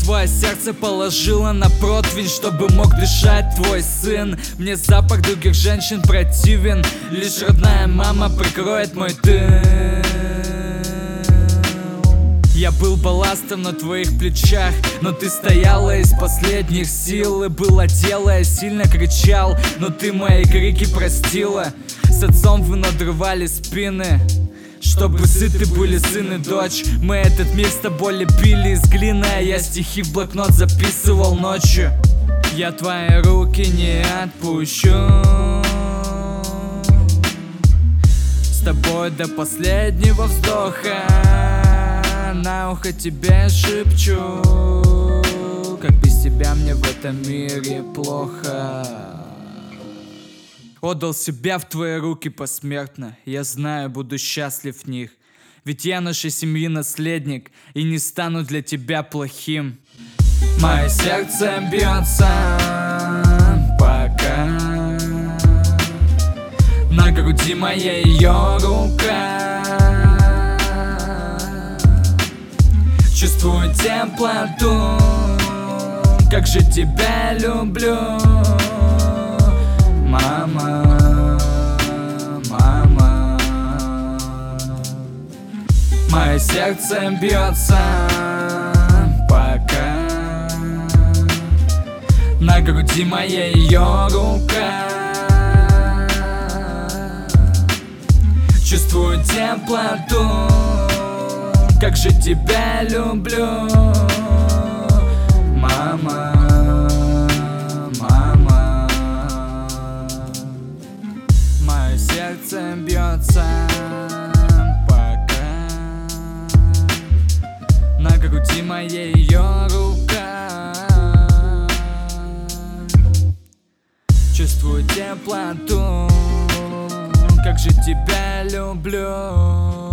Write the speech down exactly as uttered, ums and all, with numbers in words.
свое сердце положила на противень, чтобы мог дышать твой сын. Мне запах других женщин противен, лишь родная мама прикроет мой тыл. Я был балластом на твоих плечах, но ты стояла из последних сил. И было дело, я сильно кричал, но ты мои крики простила. С отцом вы надрывали спины, чтобы сыты были сын и дочь. Мы этот мир с тобой лепили из глины, а я стихи в блокнот записывал ночью. Я твои руки не отпущу, с тобой до последнего вздоха. На ухо тебе шепчу, как без тебя мне в этом мире плохо. Отдал себя в твои руки посмертно, я знаю, буду счастлив в них. Ведь я нашей семьи наследник и не стану для тебя плохим. Мое сердце бьется пока, на груди моя ее рука. Чувствую теплоту, как же тебя люблю, мама, мама. Мое сердце бьется пока, на груди моя ее рука. Чувствую теплоту, как же тебя люблю, мама, мама. Мое сердце бьется пока, на груди моя ее рука. Чувствую теплоту, как же тебя люблю.